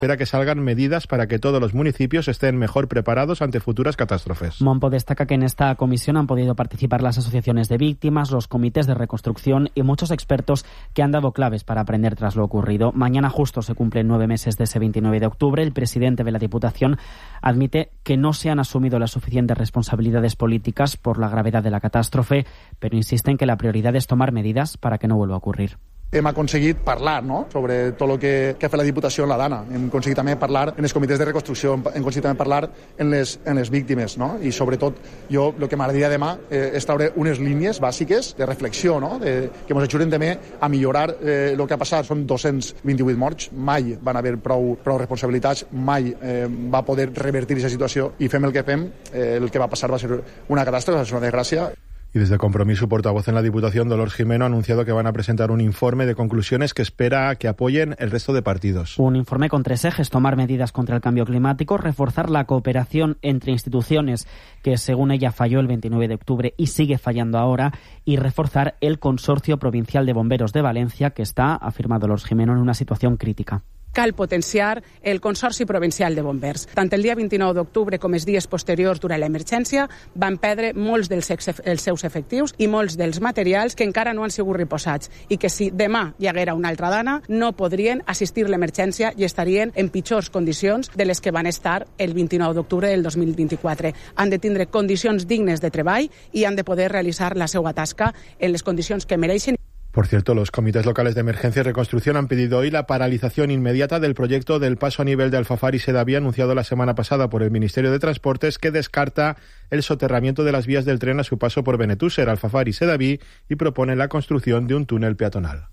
espera que salgan medidas para que todos los municipios estén mejor preparados ante futuras catástrofes. Monpo destaca que en esta comisión han podido participar las asociaciones de víctimas, los comités de reconstrucción y muchos expertos que han dado claves para aprender tras lo ocurrido. Mañana justo se cumplen 9 meses de ese 29 de octubre. El presidente de la Diputación admite que no se han asumido las suficientes responsabilidades políticas por la gravedad de la catástrofe, pero insiste en que la prioridad es tomar medidas para que no vuelva a ocurrir. Hem aconseguit parlar, no?, sobre tot el que ha fet la Diputació en la Dana. Hem aconseguit també parlar en els comitès de reconstrucció, hem aconseguit també parlar en les víctimes, no? I sobretot jo el que m'agradaria demà és treure unes línies bàsiques de reflexió, no?, que ens ajuden també a millorar el que ha passat. Són 228 morts, mai van haver prou responsabilitats, mai va poder revertir aquesta situació i fem el que fem, el que va passar va ser una catàstrofe, va ser una desgràcia. Y desde Compromís, su portavoz en la Diputación, Dolors Jimeno, ha anunciado que van a presentar un informe de conclusiones que espera que apoyen el resto de partidos. Un informe con 3 ejes: tomar medidas contra el cambio climático, reforzar la cooperación entre instituciones, que según ella falló el 29 de octubre y sigue fallando ahora, y reforzar el Consorcio Provincial de Bomberos de Valencia, que está, afirma Dolors Jimeno, en una situación crítica. Cal potenciar el Consorci Provincial de Bombers. Tant el dia 29 d'octubre com els dies posteriors durant l'emergència van perdre molts dels seus efectius i molts dels materials que encara no han sigut reposats i que si demà hi haguera una altra dana no podrien assistir l'emergència i estarien en pitjors condicions de les que van estar el 29 d'octubre del 2024. Han de tindre condicions dignes de treball i han de poder realitzar la seva tasca en les condicions que mereixen. Por cierto, los comités locales de emergencia y reconstrucción han pedido hoy la paralización inmediata del proyecto del paso a nivel de Alfafar y Sedaví, anunciado la semana pasada por el Ministerio de Transportes, que descarta el soterramiento de las vías del tren a su paso por Benetúser, Alfafar y Sedaví y propone la construcción de un túnel peatonal.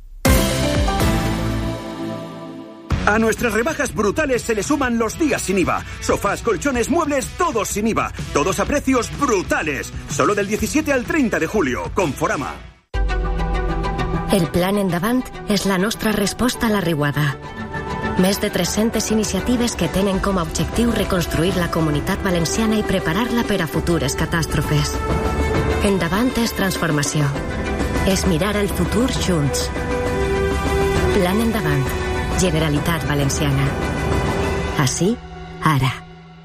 A nuestras rebajas brutales se le suman los días sin IVA. Sofás, colchones, muebles, todos sin IVA. Todos a precios brutales. Solo del 17 al 30 de julio. Conforama. El Plan Endavant és la nostra resposta a la riuada. Més de 300 iniciatives que tenen com a objectiu reconstruir la comunitat valenciana i preparar-la per a futures catàstrofes. Endavant és transformació. És mirar el futur junts. Plan Endavant. Generalitat Valenciana. Així, ara.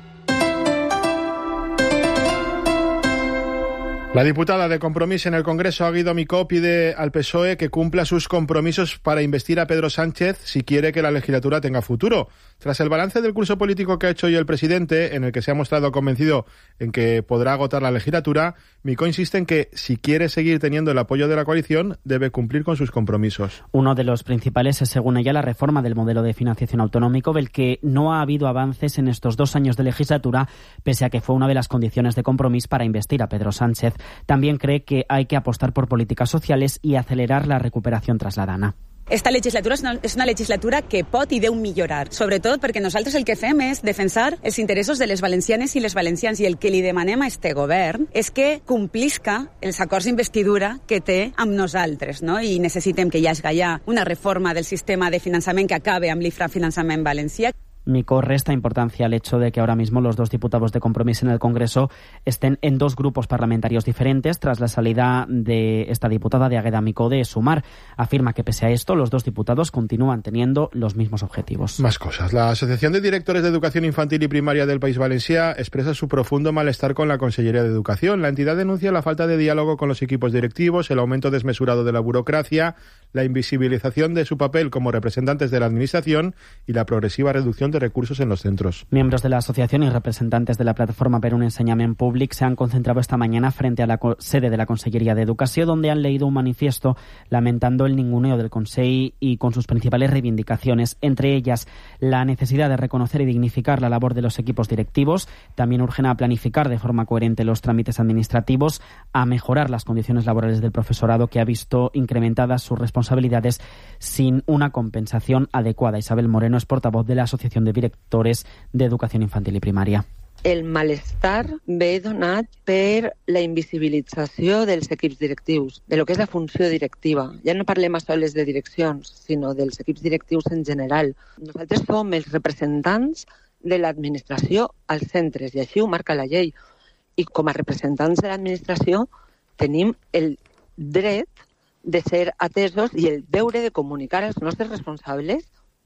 La diputada de Compromís en el Congreso, Guido Micó, pide al PSOE que cumpla sus compromisos para investir a Pedro Sánchez si quiere que la legislatura tenga futuro. Tras el balance del curso político que ha hecho hoy el presidente, en el que se ha mostrado convencido en que podrá agotar la legislatura, Micó insiste en que si quiere seguir teniendo el apoyo de la coalición, debe cumplir con sus compromisos. Uno de los principales es, según ella, la reforma del modelo de financiación autonómico, del que no ha habido avances en estos 2 años de legislatura, pese a que fue una de las condiciones de Compromís para investir a Pedro Sánchez. También cree que hay que apostar por políticas sociales y acelerar la recuperación tras la Dana. Esta legislatura és una legislatura que pot i deu millorar, sobretot perquè nosaltres el que fem és defensar els interessos de les valencianes i les valencians, i el que li demanem a este govern és que complisca els acords d'investidura que té amb nosaltres, no? I necessitem que hi hagi ja una reforma del sistema de finançament que acabe amb l'infrafinançament valencià. Micó resta importancia al hecho de que ahora mismo los 2 diputados de Compromís en el Congreso estén en 2 grupos parlamentarios diferentes tras la salida de esta diputada de Águeda Micó de Sumar. Afirma que pese a esto, los 2 diputados continúan teniendo los mismos objetivos. Más cosas. La Asociación de Directores de Educación Infantil y Primaria del País Valencià expresa su profundo malestar con la Consellería de Educación. La entidad denuncia la falta de diálogo con los equipos directivos, el aumento desmesurado de la burocracia, la invisibilización de su papel como representantes de la Administración y la progresiva reducción de recursos en los centros. Miembros de la asociación y representantes de la plataforma per un ensenyament públic se han concentrado esta mañana frente a la sede de la Consellería de Educación, donde han leído un manifiesto lamentando el ninguneo del Consell y con sus principales reivindicaciones, entre ellas la necesidad de reconocer y dignificar la labor de los equipos directivos. También urgen a planificar de forma coherente los trámites administrativos, a mejorar las condiciones laborales del profesorado, que ha visto incrementadas sus responsabilidades sin una compensación adecuada. Isabel Moreno es portavoz de la Asociación de Directores de Educación Infantil i Primària. El malestar ve donat per la invisibilització dels equips directius, de lo que és la funció directiva. Ja no parlem a soles de direccions, sinó dels equips directius en general. Nosaltres som els representants de l'administració als centres, i així ho marca la llei. I com a representants de l'administració tenim el dret de ser atesos i el deure de comunicar als nostres responsables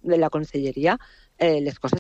de la conselleria les coses